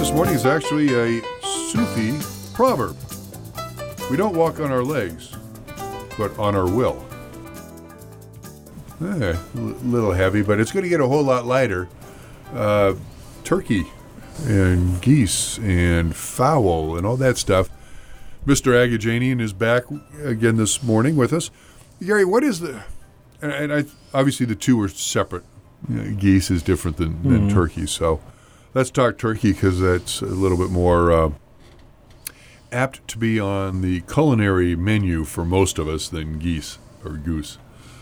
This morning is actually a Sufi proverb. We don't walk on our legs, but on our will. A little heavy, but it's going to get a whole lot lighter. Turkey and geese and fowl and all that stuff. Mr. Agajanian is back again this morning with us. Gary, what is the... And obviously the two are separate. Geese is different than turkey, so let's talk turkey because that's a little bit more apt to be on the culinary menu for most of us than geese or goose.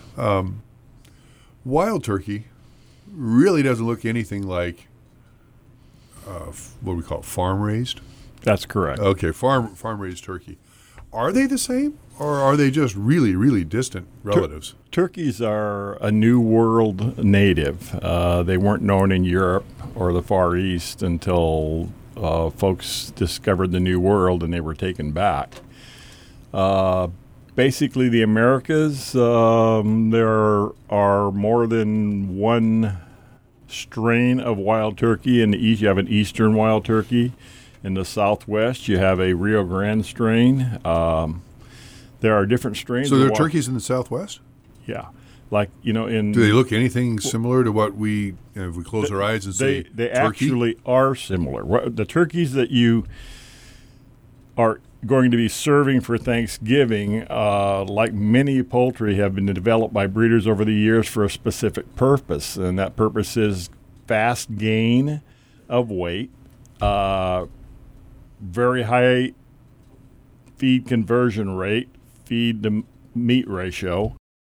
Wild turkey really doesn't look anything like what we call farm-raised. That's correct. Okay, farm-raised turkey. Are they the same, or are they just really, really distant relatives? Turkeys are a New World native. They weren't known in Europe or the Far East until folks discovered the New World and they were taken back. Basically, the Americas, there are more than one strain of wild turkey. In the east, you have an eastern wild turkey. In the Southwest, you have a Rio Grande strain. There are different strains. So there are turkeys in the Southwest? Yeah. Like, in... Do they look anything similar to what we, if we close our eyes and say they turkey? Actually are similar. The turkeys that you are going to be serving for Thanksgiving, like many poultry, have been developed by breeders over the years for a specific purpose, and that purpose is fast gain of weight, very high feed conversion rate, feed to meat ratio,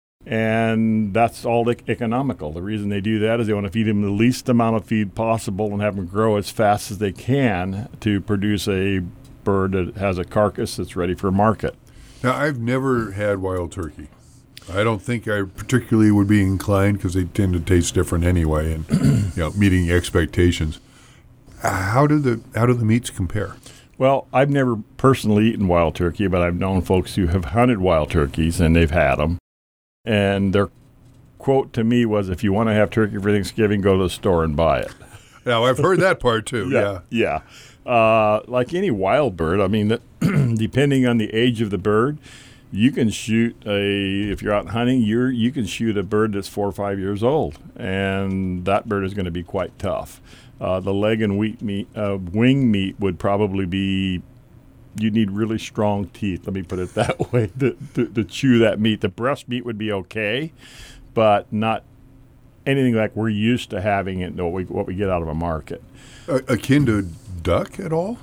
and that's all economical. The reason they do that is they want to feed them the least amount of feed possible and have them grow as fast as they can to produce a bird that has a carcass that's ready for market. Now, I've never had wild turkey. I don't think I particularly would be inclined because they tend to taste different anyway and meeting expectations. How do the meats compare? Well, I've never personally eaten wild turkey, but I've known folks who have hunted wild turkeys and they've had them. And their quote to me was, if you want to have turkey for Thanksgiving, go to the store and buy it. Now, I've heard that part too. Yeah. Like any wild bird, I mean, depending on the age of the bird, you can shoot if you're out hunting, you can shoot a bird that's 4 or 5 years old, and that bird is going to be quite tough. The leg and wing meat would probably be, you need really strong teeth, let me put it that way, to chew that meat. The breast meat would be okay, but not anything like we're used to having it, what we get out of a market. Akin to duck at all?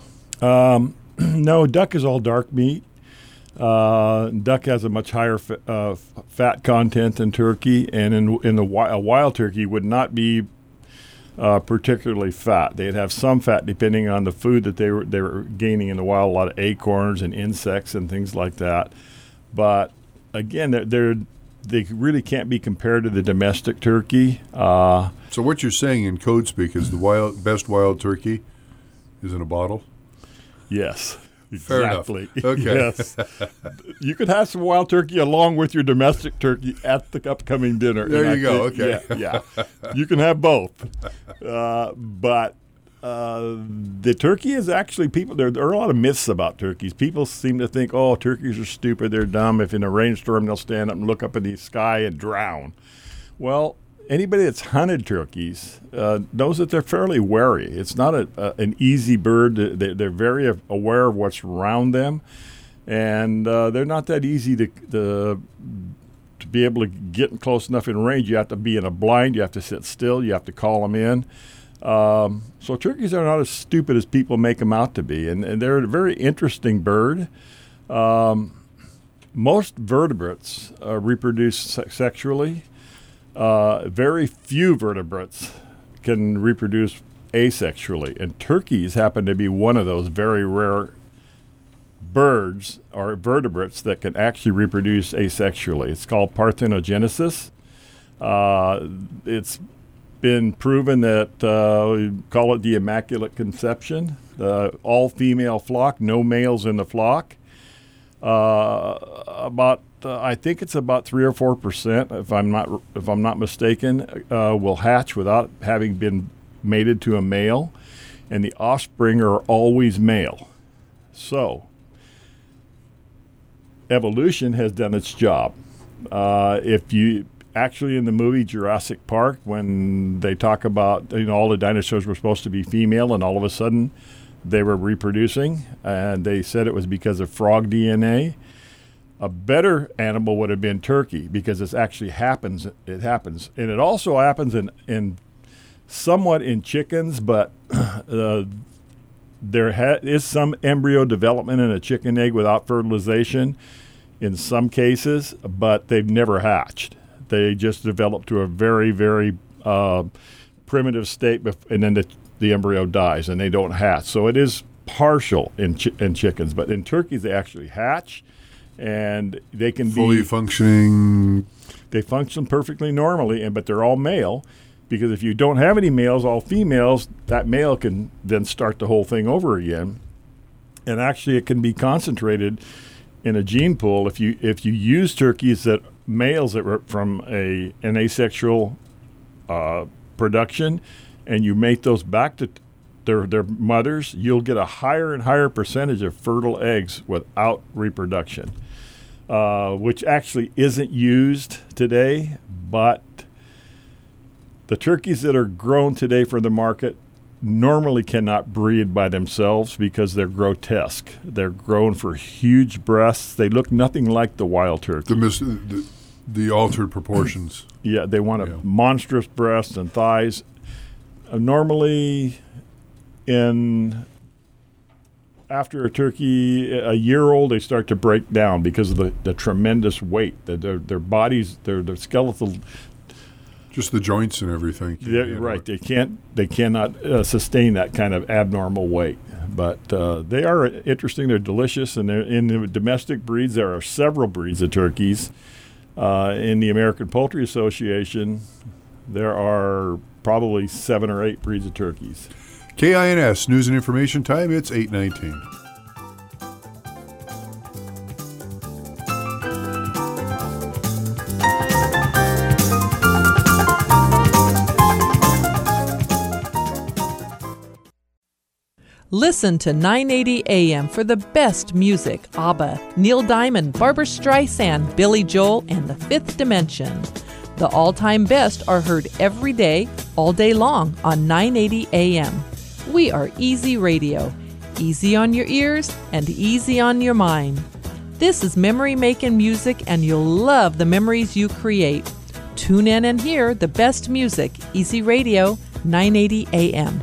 No, duck is all dark meat. Duck has a much higher fat content than turkey, and a wild turkey would not be particularly fat. They'd have some fat depending on the food that they were gaining in the wild, a lot of acorns and insects and things like that. But again, they really can't be compared to the domestic turkey. So what you're saying in code speak is the best wild turkey is in a bottle? Yes. Exactly. Fair enough. Okay. Yes. You could have some wild turkey along with your domestic turkey at the upcoming dinner. There you go. Okay. Yeah. You can have both. But the turkey is actually there are a lot of myths about turkeys. People seem to think, turkeys are stupid, they're dumb. If in a rainstorm, they'll stand up and look up in the sky and drown. Well, anybody that's hunted turkeys knows that they're fairly wary. It's not an easy bird. They're very aware of what's around them, and they're not that easy to be able to get close enough in range. You have to be in a blind. You have to sit still. You have to call them in. So turkeys are not as stupid as people make them out to be, and they're a very interesting bird. Most vertebrates reproduce sexually. Very few vertebrates can reproduce asexually, and turkeys happen to be one of those very rare birds or vertebrates that can actually reproduce asexually. It's called parthenogenesis. It's been proven that we call it the Immaculate Conception, the all-female flock, no males in the flock. I think it's about 3 or 4%, if I'm not mistaken, will hatch without having been mated to a male. and the offspring are always male. So evolution has done its job. If you actually in the movie Jurassic Park, when they talk about all the dinosaurs were supposed to be female, and all of a sudden they were reproducing, and they said it was because of frog DNA. A better animal would have been turkey, because it actually happens. It happens, and it also happens in somewhat in chickens, but there is some embryo development in a chicken egg without fertilization in some cases, but they've never hatched. They just develop to a very, very primitive state, and then the embryo dies, and they don't hatch. So it is partial in chickens, but in turkeys they actually hatch, and they can fully functioning. They function perfectly normally, but they're all male, because if you don't have any males, all females, that male can then start the whole thing over again. And actually it can be concentrated in a gene pool. If you use turkeys that males that were from an asexual production, and you mate those back to their mothers, you'll get a higher and higher percentage of fertile eggs without reproduction, which actually isn't used today. But the turkeys that are grown today for the market normally cannot breed by themselves because they're grotesque. They're grown for huge breasts. They look nothing like the wild turkey. The altered proportions. Yeah, they want a monstrous breast and thighs. Normally, after a turkey a year old, they start to break down because of the tremendous weight. Their bodies, their skeletal. Just the joints and everything. Right. They cannot sustain that kind of abnormal weight. But they are interesting. They're delicious, and in the domestic breeds, there are several breeds of turkeys. In the American Poultry Association, there are probably 7 or 8 breeds of turkeys. KINS News and Information Time. It's 8:19. Listen to 980 AM for the best music. ABBA, Neil Diamond, Barbra Streisand, Billy Joel, and The Fifth Dimension. The all-time best are heard every day, all day long on 980 AM. We are Easy Radio. Easy on your ears and easy on your mind. This is memory-making music, and you'll love the memories you create. Tune in and hear the best music. Easy Radio, 980 AM.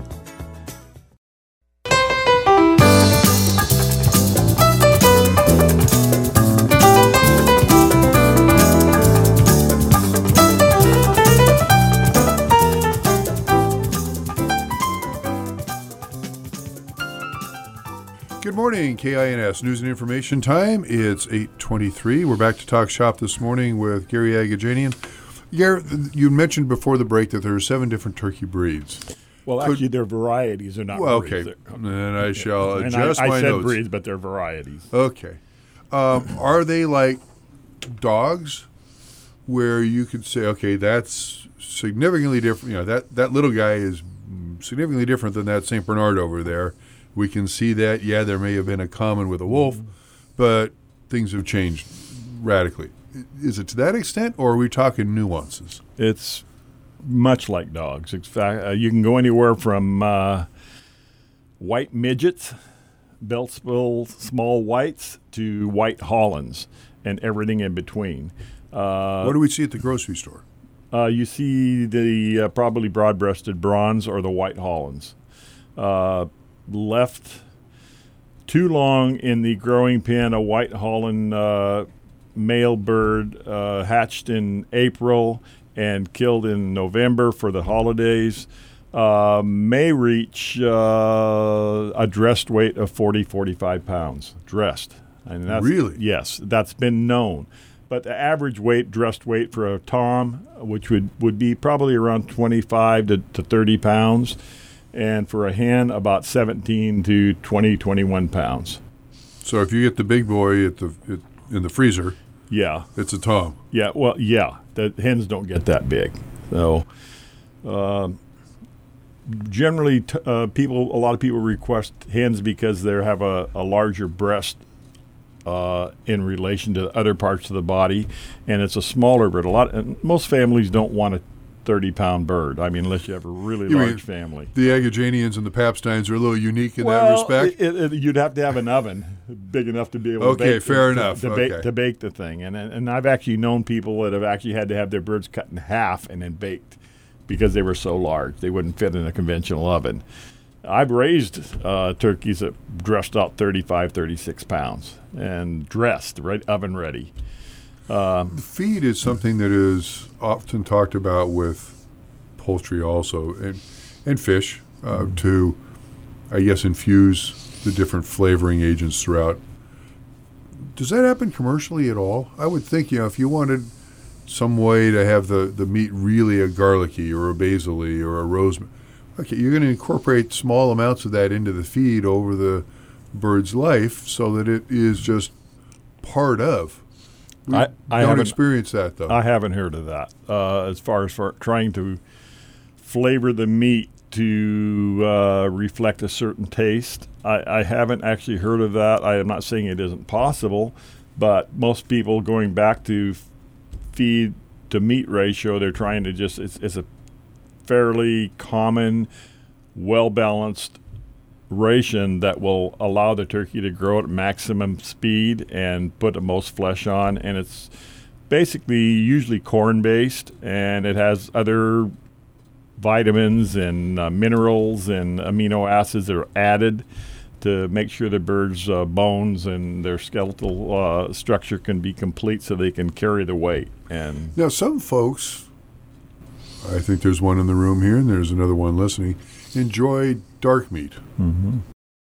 Good morning, KINS News and Information Time. It's 8:23. We're back to Talk Shop this morning with Gary Agajanian. Gary, you mentioned before the break that there are 7 different turkey breeds. Well, actually, they're varieties. They're not breeds. Okay. Then I shall adjust my I said notes. breeds, but they're varieties. Okay. Are they like dogs where you could say, okay, that's significantly different? That little guy is significantly different than that St. Bernard over there. We can see that, there may have been a common with a wolf, but things have changed radically. Is it to that extent, or are we talking nuances? It's much like dogs. In fact, you can go anywhere from white midgets, Beltsville small whites, to white Hollands, and everything in between. What do we see at the grocery store? You see the probably broad-breasted bronze or the white Hollands. Left too long in the growing pen, a white Holland male bird hatched in April and killed in November for the holidays may reach a dressed weight of 45 pounds. Dressed. And that's, really? Yes, that's been known. But the average weight, dressed weight for a tom, which would be probably around 25 to 30 pounds, and for a hen, about 17 to 21 pounds. So if you get the big boy in the freezer, it's a tom. Yeah, well, the hens don't get that big. So generally, a lot of people request hens because they have a larger breast in relation to other parts of the body, and it's a smaller bird. Most families don't want a 30-pound bird. I mean, unless you have a really large family. The Agajanians and the Papsteins are a little unique in that respect. You'd have to have an oven big enough to be able to bake the thing. And I've actually known people that have actually had to have their birds cut in half and then baked because they were so large. They wouldn't fit in a conventional oven. I've raised turkeys that dressed out 35, 36 pounds and dressed, right, oven ready. The feed is something that is often talked about with poultry also, and fish, to, I guess, infuse the different flavoring agents throughout. Does that happen commercially at all? I would think, if you wanted some way to have the meat really a garlicky or a basil-y or a rosemary, okay, you're going to incorporate small amounts of that into the feed over the bird's life so that it is just part of. I don't experience that, though. I haven't heard of that. As far as trying to flavor the meat to reflect a certain taste, I haven't actually heard of that. I am not saying it isn't possible, but most people going back to feed to meat ratio, they're trying to it's a fairly common, well-balanced ration that will allow the turkey to grow at maximum speed and put the most flesh on. And it's basically usually corn-based, and it has other vitamins and minerals and amino acids that are added to make sure the bird's bones and their skeletal structure can be complete so they can carry the weight. And now some folks, I think there's one in the room here and there's another one listening, enjoy dark meat. Mm-hmm.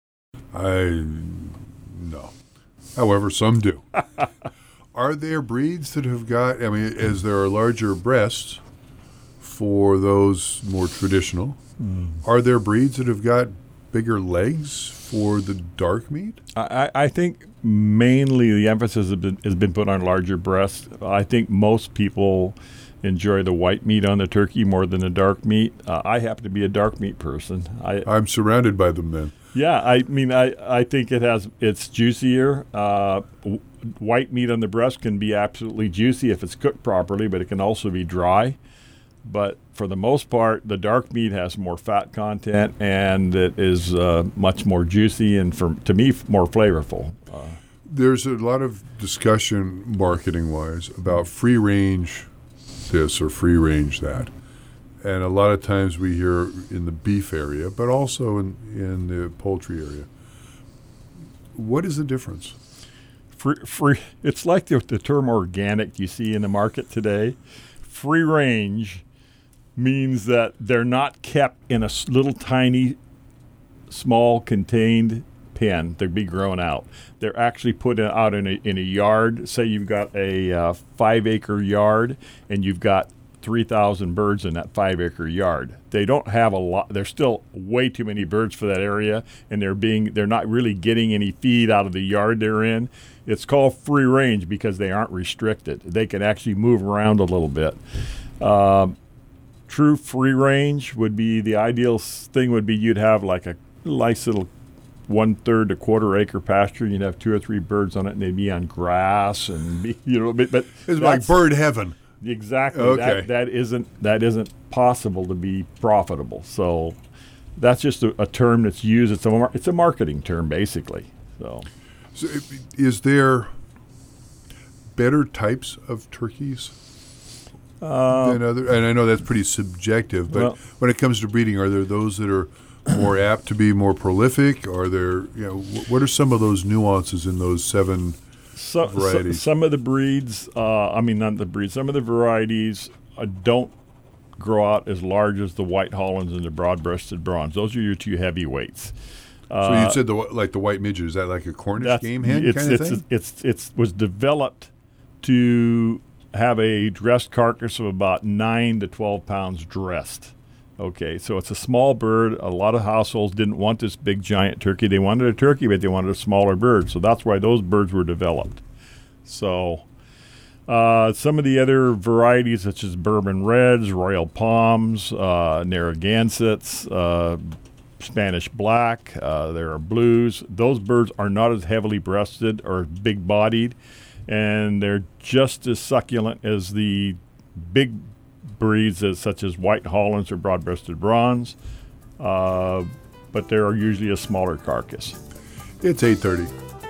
No. However, some do. Are there breeds that have got, as there are larger breasts for those more traditional, are there breeds that have got bigger legs for the dark meat? I think mainly the emphasis has been put on larger breasts. I think most people enjoy the white meat on the turkey more than the dark meat. I happen to be a dark meat person. I'm surrounded by them then. Yeah, I think it's juicier. White meat on the breast can be absolutely juicy if it's cooked properly, but it can also be dry. But for the most part, the dark meat has more fat content, and it is much more juicy and, to me, more flavorful. There's a lot of discussion marketing-wise about free-range this or free-range that. And a lot of times we hear in the beef area, but also in the poultry area. What is the difference? Free. It's like the term organic you see in the market today. Free range means that they're not kept in a little tiny, small, contained pen. They'd be grown out. They're actually put out in a yard. Say you've got a 5-acre yard and you've got 3,000 birds in that 5-acre yard. They don't have a lot. There's still way too many birds for that area, and they're not really getting any feed out of the yard they're in. It's called free range because they aren't restricted. They can actually move around a little bit. True free range would be the ideal thing. Would be you'd have like a nice little 1/3 to 1/4 acre pasture, and you'd have 2 or 3 birds on it, and they'd be on grass and but it's like bird heaven. Exactly. Okay. That isn't possible to be profitable. So that's just a term that's used. It's a marketing term basically. So is there better types of turkeys than other? And I know that's pretty subjective, but when it comes to breeding, are there those that are more apt to be more prolific? Are there, what are some of those nuances in those 7 varieties? Some of the breeds, some of the varieties don't grow out as large as the White Hollands and the broad-breasted bronze. Those are your 2 heavyweights. So you said the white midget. Is that like a Cornish game hen kind of thing? It was developed to have a dressed carcass of about 9 to 12 pounds dressed. Okay, so it's a small bird. A lot of households didn't want this big giant turkey. They wanted a turkey, but they wanted a smaller bird. So that's why those birds were developed. So Some of the other varieties, such as Bourbon Reds, Royal Palms, Narragansetts, Spanish Black, there are Blues. Those birds are not as heavily breasted or big-bodied, and they're just as succulent as the big breeds such as White Hollands or Broad-breasted Bronze, but they're usually a smaller carcass. It's 8:30.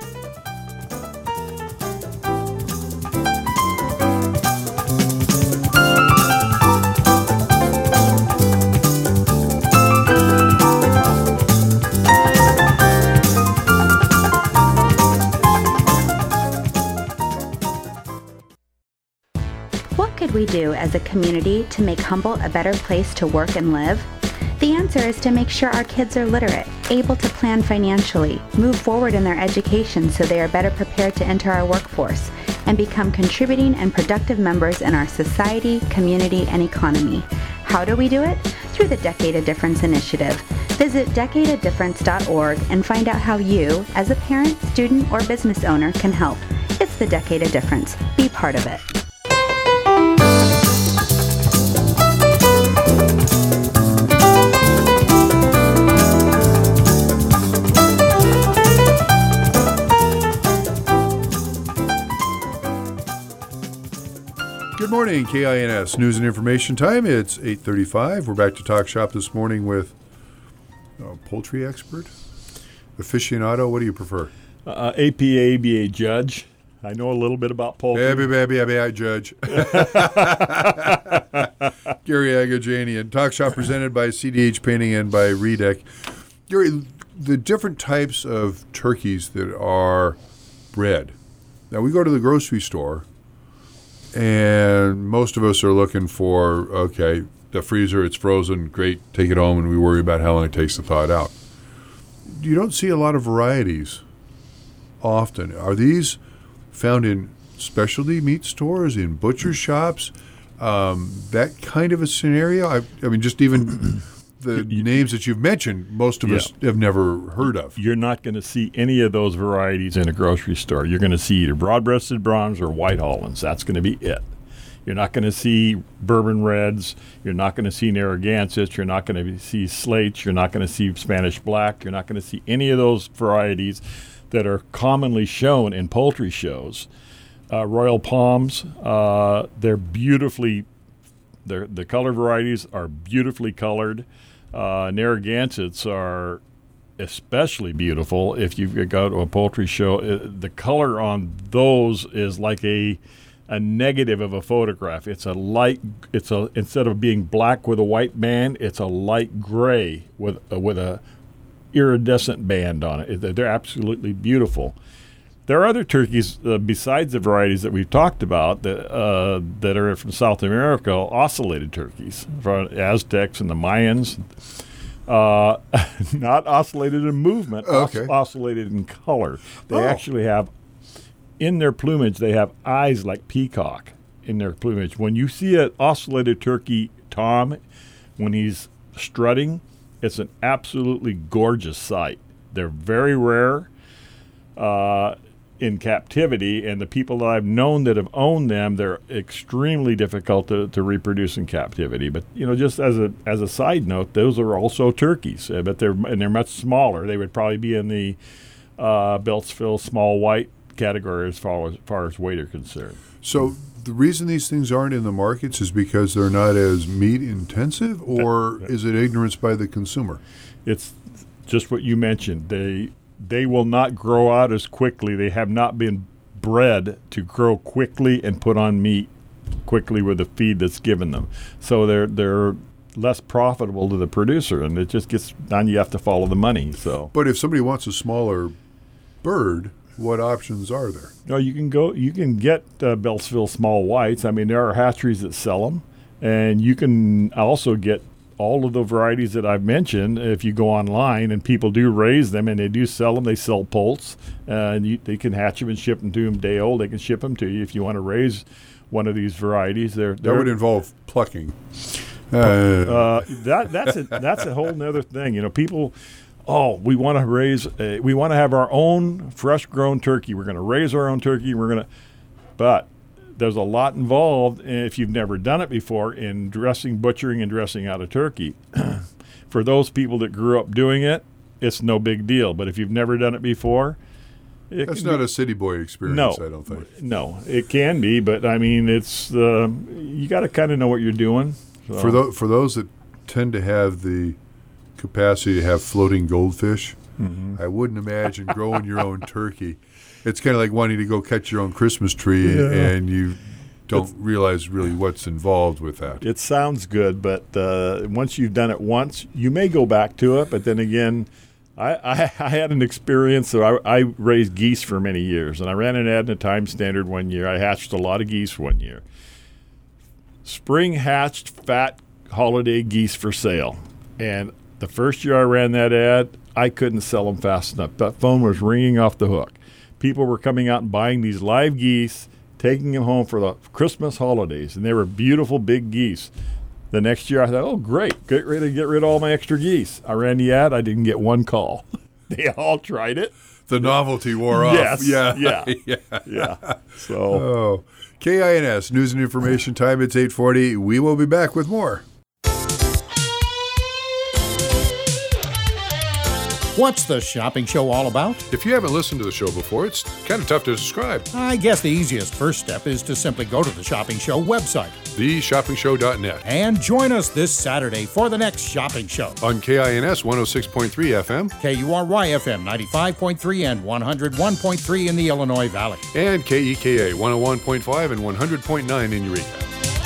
What could we do as a community to make Humboldt a better place to work and live? The answer is to make sure our kids are literate, able to plan financially, move forward in their education so they are better prepared to enter our workforce, and become contributing and productive members in our society, community, and economy. How do we do it? Through the Decade of Difference initiative. Visit decadeofdifference.org and find out how you, as a parent, student, or business owner, can help. It's the Decade of Difference. Be part of it. Good morning, KINS News and Information Time. It's 8:35. We're back to Talk Shop this morning with a poultry expert, aficionado. What do you prefer? APA, ABA judge. I know a little bit about poultry. I judge. Gary Agajanian. Talk Shop presented by CDH Painting and by Redec. Gary, the different types of turkeys that are bred. Now, we go to the grocery store, and most of us are looking for, okay, the freezer, it's frozen, great, take it home, and we worry about how long it takes to thaw it out. You don't see a lot of varieties often. Are these found in specialty meat stores, in butcher shops, that kind of a scenario? I mean, just even the names that you've mentioned, most of us have never heard of. You're not going to see any of those varieties in a grocery store. You're going to see either broad-breasted bronze or White Hollands. That's going to be it. You're not going to see Bourbon Reds. You're not going to see Narragansetts. You're not going to see Slates. You're not going to see Spanish Black. You're not going to see any of those varieties that are commonly shown in poultry shows. Royal Palms, they're beautifully, the color varieties are beautifully colored. Narragansetts are especially beautiful. If you go to a poultry show, the color on those is like a negative of a photograph. It's instead of being black with a white band, it's a light gray with a iridescent band on it. They're absolutely beautiful. There are other turkeys besides the varieties that we've talked about that are from South America, oscillated turkeys from Aztecs and the Mayans. Not oscillated in movement, oscillated in color. They actually have, in their plumage, they have eyes like peacock in their plumage. When you see an oscillated turkey, Tom, when he's strutting, it's an absolutely gorgeous sight. They're very rare in captivity, and the people that I've known that have owned them, they're extremely difficult to reproduce in captivity. But just as a side note, those are also turkeys, but they're much smaller. They would probably be in the Beltsville small white category as far as weight are concerned. So the reason these things aren't in the markets is because they're not as meat intensive, or is it ignorance by the consumer? It's just what you mentioned. They will not grow out as quickly. They have not been bred to grow quickly and put on meat quickly with the feed that's given them. So they're less profitable to the producer, and it just gets done. You have to follow the money. So, but if somebody wants a smaller bird, what options are there? No, you can get Beltsville small whites. I mean, there are hatcheries that sell them, and you can also get all of the varieties that I've mentioned. If you go online, and people do raise them, and they do sell them, they sell poults, and they can hatch them and ship them to them day old. They can ship them to you if you want to raise one of these varieties. That would involve plucking. That's a whole nother thing. People. Oh, we want to have our own fresh grown turkey. We're going to raise our own turkey. But there's a lot involved if you've never done it before in butchering and dressing out a turkey. For those people that grew up doing it, it's no big deal. But if you've never done it before, that's not a city boy experience, I don't think. No, it can be, but I mean, it's you got to kind of know what you're doing. So. For those that tend to have the capacity to have floating goldfish, I wouldn't imagine growing your own turkey. It's kind of like wanting to go catch your own Christmas tree, and you don't realize really what's involved with that. It sounds good, but once you've done it once, you may go back to it. But then again, I had an experience. So I raised geese for many years, and I ran an ad in a Time Standard one year. I hatched a lot of geese one year. Spring hatched fat holiday geese for sale. And the first year I ran that ad, I couldn't sell them fast enough. That phone was ringing off the hook. People were coming out and buying these live geese, taking them home for the Christmas holidays, and they were beautiful big geese. The next year I thought, oh, great, get rid of all my extra geese. I ran the ad. I didn't get one call. They all tried it. The novelty wore off. Yes. Yeah. So, KINS, News and Information Time. It's 8:40. We will be back with more. What's the shopping show all about? If you haven't listened to the show before, it's kind of tough to describe. I guess the easiest first step is to simply go to the Shopping Show website. TheShoppingShow.net. And join us this Saturday for the next Shopping Show. On KINS 106.3 FM. KURY FM 95.3 and 101.3 in the Illinois Valley. And KEKA 101.5 and 100.9 in Eureka.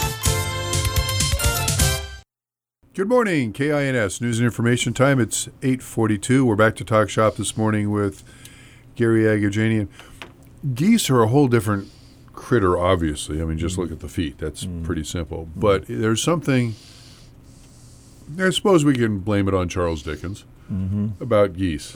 Good morning, KINS News and Information Time. It's 8:42. We're back to Talk Shop this morning with Gary Agajanian. Geese are a whole different critter, obviously. I mean, just look at the feet. That's pretty simple. But there's something, I suppose we can blame it on Charles Dickens, about geese.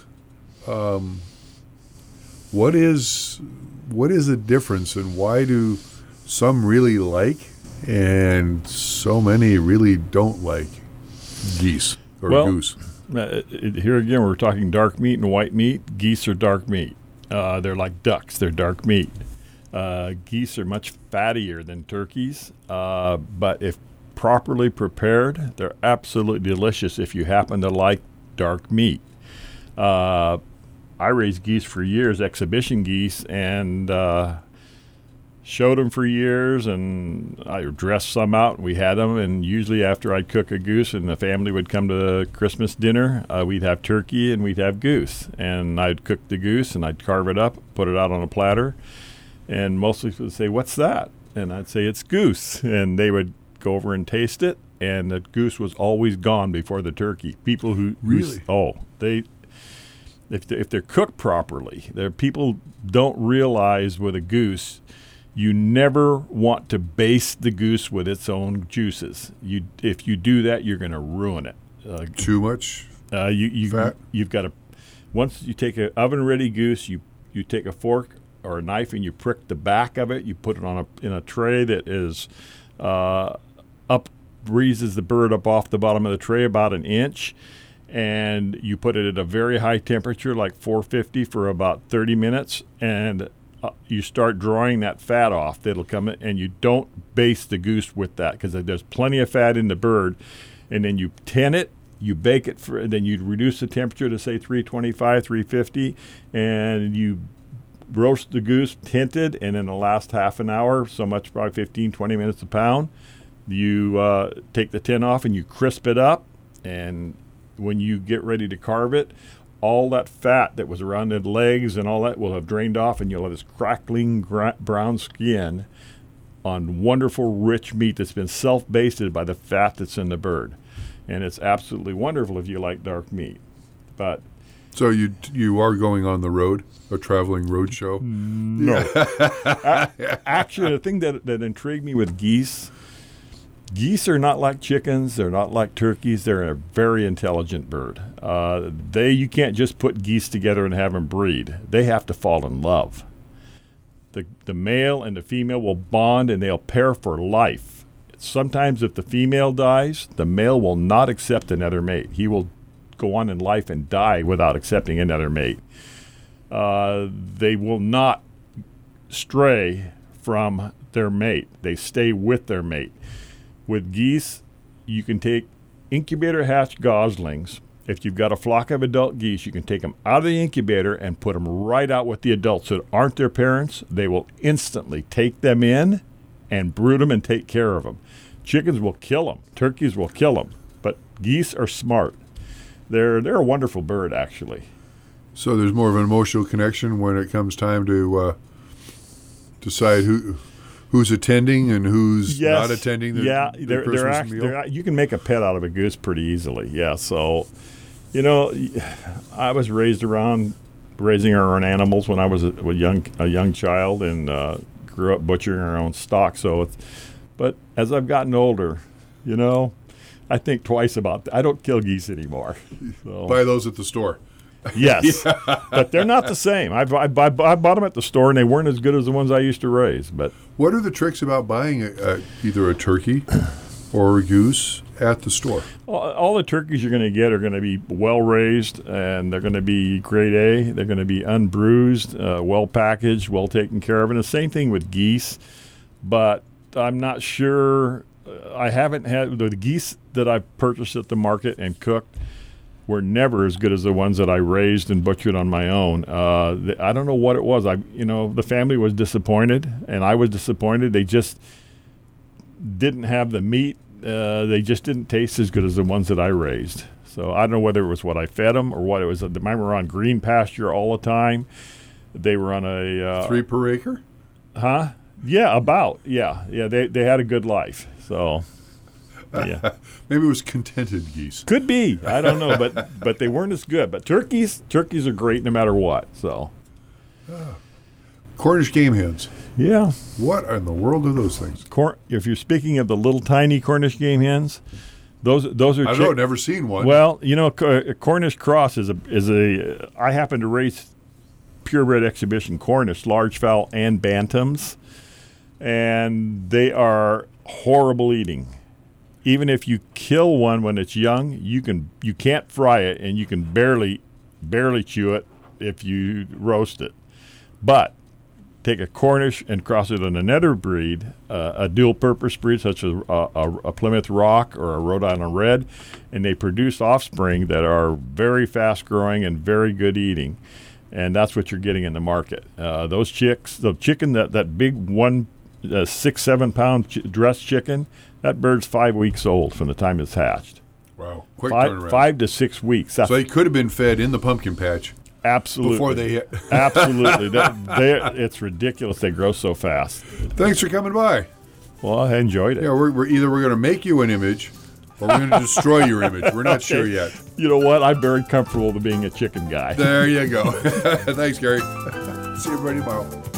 What is the difference, and why do some really like and so many really don't like geese or goose? Here again, we're talking dark meat and white meat. Geese are dark meat. They're like ducks. They're dark meat. Geese are much fattier than turkeys, but if properly prepared, they're absolutely delicious if you happen to like dark meat. I raised geese for years, exhibition geese, and showed them for years, and I dressed some out, and we had them, and usually after I'd cook a goose and the family would come to Christmas dinner, we'd have turkey and we'd have goose, and I'd cook the goose and I'd carve it up, put it out on a platter, and most people would say, "What's that?" And I'd say, "It's goose," and they would go over and taste it, and the goose was always gone before the turkey. People who Really? If they're cooked properly, people don't realize with a goose, you never want to baste the goose with its own juices. If you do that, you're going to ruin it. Too much fat? You've got to, once you take an oven-ready goose, you take a fork or a knife and you prick the back of it. You put it in a tray that is breezes the bird up off the bottom of the tray about an inch, and you put it at a very high temperature, like 450, for about 30 minutes, and you start drawing that fat off. That'll come in, and you don't baste the goose with that because there's plenty of fat in the bird. And then you tin it, you bake it, then you reduce the temperature to say 325, 350, and you roast the goose tinted, and in the last half an hour, so much, probably 15, 20 minutes a pound, you take the tin off and you crisp it up, and when you get ready to carve it, all that fat that was around the legs and all that will have drained off, and you'll have this crackling brown skin on wonderful rich meat that's been self-basted by the fat that's in the bird. And it's absolutely wonderful if you like dark meat. But so you are going on the road, a traveling road show? No. Actually, the thing that intrigued me with geese are not like chickens. They're not like turkeys. They're a very intelligent bird. You can't just put geese together and have them breed. They have to fall in love. The male and the female will bond, and they'll pair for life. Sometimes if the female dies, the male will not accept another mate. He will go on in life and die without accepting another mate. They will not stray from their mate. They stay with their mate. With geese, you can take incubator hatch goslings. If you've got a flock of adult geese, you can take them out of the incubator and put them right out with the adults that aren't their parents. They will instantly take them in and brood them and take care of them. Chickens will kill them. Turkeys will kill them. But geese are smart. They're a wonderful bird, actually. So there's more of an emotional connection when it comes time to decide who's attending and who's not attending the Christmas meal? You can make a pet out of a goose pretty easily. Yeah, so, I was raised around raising our own animals when I was a young child and grew up butchering our own stock. But as I've gotten older, I think twice about that. I don't kill geese anymore. So. Buy those at the store. Yes, but they're not the same. I bought them at the store, and they weren't as good as the ones I used to raise. But what are the tricks about buying either a turkey or a goose at the store? All the turkeys you're going to get are going to be well raised, and they're going to be grade A. They're going to be unbruised, well packaged, well taken care of. And the same thing with geese. But I'm not sure. I haven't had the geese that I've purchased at the market and cooked were never as good as the ones that I raised and butchered on my own. I don't know what it was. The family was disappointed, and I was disappointed. They just didn't have the meat. They just didn't taste as good as the ones that I raised. So I don't know whether it was what I fed them or what it was. Mine were on green pasture all the time. They were on a 3 per acre. Huh? Yeah, about. Yeah. They had a good life. So. Yeah. Maybe it was contented geese. Could be. I don't know, but they weren't as good. But turkeys are great no matter what. So, Cornish game hens. Yeah. What in the world are those things? If you're speaking of the little tiny Cornish game hens, those are. I don't know. Never seen one. Well, Cornish cross is a. I happen to raise purebred exhibition Cornish, large fowl and bantams, and they are horrible eating. Even if you kill one when it's young, you can't fry it, and you can barely chew it if you roast it. But take a Cornish and cross it on another breed, a dual-purpose breed such as a Plymouth Rock or a Rhode Island Red, and they produce offspring that are very fast-growing and very good eating, and that's what you're getting in the market. Those chicks, the chicken, that big 6-7 pound dressed chicken. That bird's 5 weeks old from the time it's hatched. Wow. Quick turnaround. 5 to 6 weeks. So they could have been fed in the pumpkin patch. Absolutely. Before they hit. Absolutely. It's ridiculous. They grow so fast. Thanks for coming by. Well, I enjoyed it. Yeah, we're going to make you an image or we're going to destroy your image. We're not sure yet. You know what? I'm very comfortable with being a chicken guy. There you go. Thanks, Gary. See everybody tomorrow.